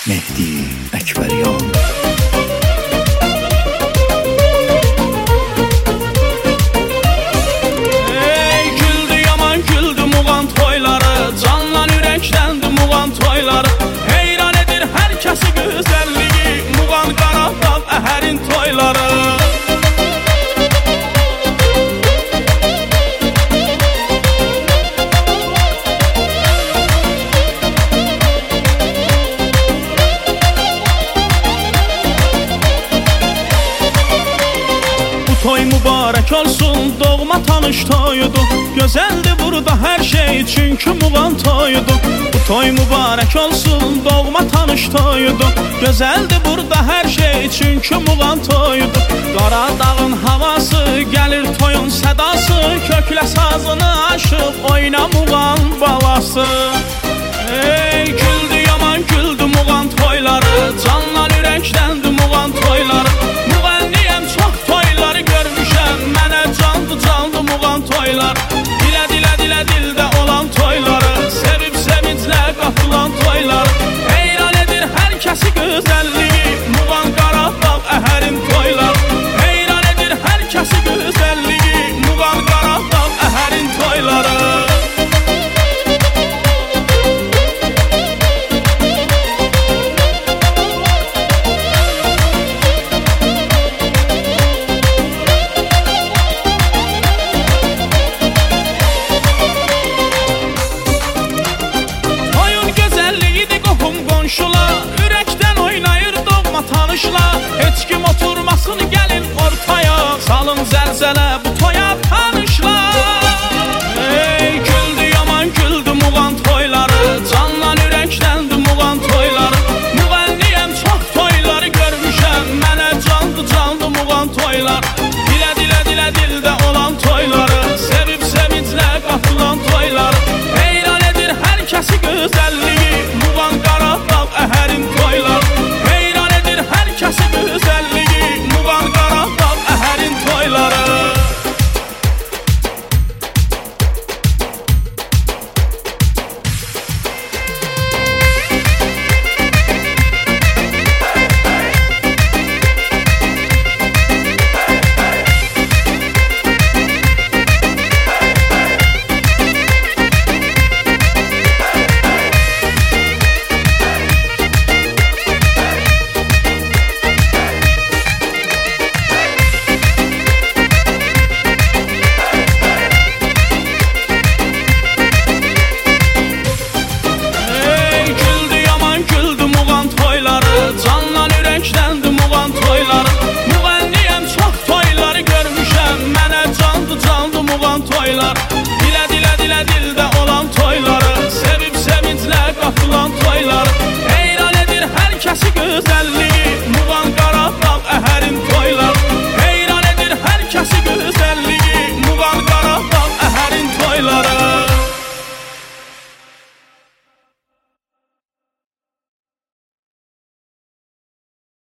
Mehdi Əkbəryan. Güldü yaman güldü Muğan toyları, canlan ürəkləndi Muğan toyları. Heyran edir hər kəsi gözəlliyi, Muğan Qarabağ əhərin toyları. Toy mübarək olsun, doğma tanış toyudur. Gözəldir burada hər şey, çünki Muğan toyudur. Bu toy mübarək olsun, doğma tanış toyudur. Gözəldir burada hər şey, çünki Muğan toyudur. Qaradağın havası, gəlir toyun sədası, köklə sazını aşıb oyna Muğan balası. Güldü yaman güldü Muğan toyları, canlan ürəkləndi Muğan toyları. Müğənniyəm çox toyları görmüşəm, mənə candı Muğan toylar. Dilə dildə olan toyları, sevib sevinclə qatılan toylar. Heyran edir hər kəsi gözəlliyi, Muğan Qarabağ əhərin toylar. Heyran edir hər kəsi gözəlliyi, Muğan Qarabağ əhərin toyları. Ürəkdən oynayır doğma tanışla, heç kim oturmasın gəlin ortaya, salın zəlzələ bu toya tanışla. Güldü yaman güldü Muğan toyları, canlan ürəkləndi Muğan toyları. Müğənniyəm çox toyları görmüşəm, mənə candı Muğan toylar. Dilə dildə olan toyları, sevib sevinclə qatılan toylar. Heyran edir hər kəsi gözəlliyi, Muğan Qarabağ əhərin toylar. Heyran edir hər kəsi gözəlliyi, Muğan Qarabağ əhərin toyları. Canlan ürəkləndi Muğan toyları. Müğənniyəm çox toyları görmüşəm, mənə candı Muğan toylar.